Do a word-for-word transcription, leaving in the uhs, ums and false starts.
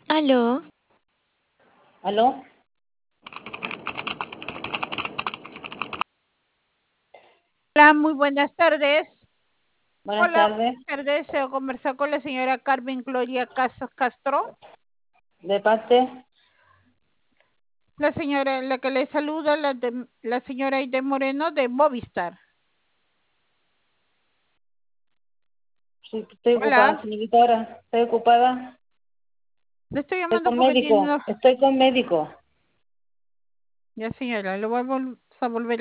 Aló, ¿Aló? Hola, muy buenas tardes. Buenas Hola, tardes. buenas tardes. Deseo conversar con la señora Carmen Gloria Casas Castro. ¿De parte? La señora, la que le saluda, la, de, la señora Aide Moreno de Movistar. Sí, estoy Hola, ocupada, señorita, ahora. Estoy ocupada. le estoy Estoy llamando con porque tiene médico. una... Estoy con médico. Ya señora, lo vamos a volver